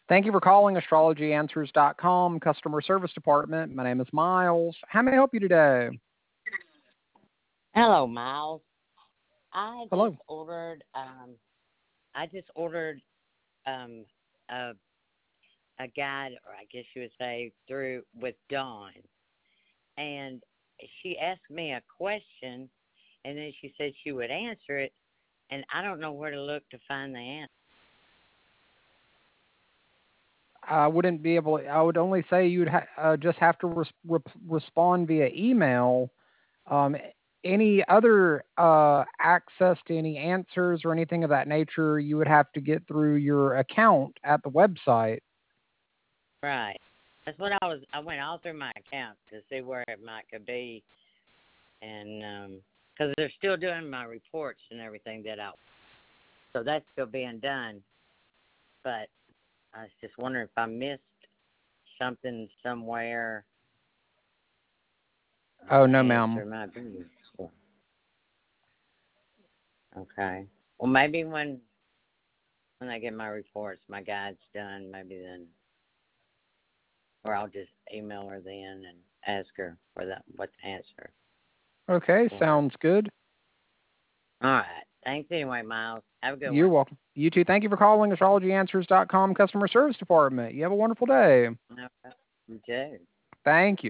Thank you for calling astrologyanswers.com customer service department. My name is Miles. How may I help you today? Hello, Miles. I Hello. just ordered. I just ordered um, a a guide, or I guess you would say, through with Dawn, and she asked me a question, and then she said she would answer it, and I don't know where to look to find the answer. I wouldn't be able. I would only say you'd just have to respond via email. Um, any other access to any answers or anything of that nature, you would have to get through your account at the website. Right. That's what I was. I went all through my account to see where it might could be, and because they're still doing my reports and everything so that's still being done. But I was just wondering if I missed something somewhere. Oh, The no, answer ma'am. might be. Okay. Well, maybe when I get my reports, my guide's done, maybe then, or I'll just email her then and ask her for what to answer Okay, for her. sounds good. All right. Thanks anyway, Miles. Have a good You're one. welcome. You too. Thank you for calling astrologyanswers.com customer service department. You have a wonderful day. Okay. You too. Thank you.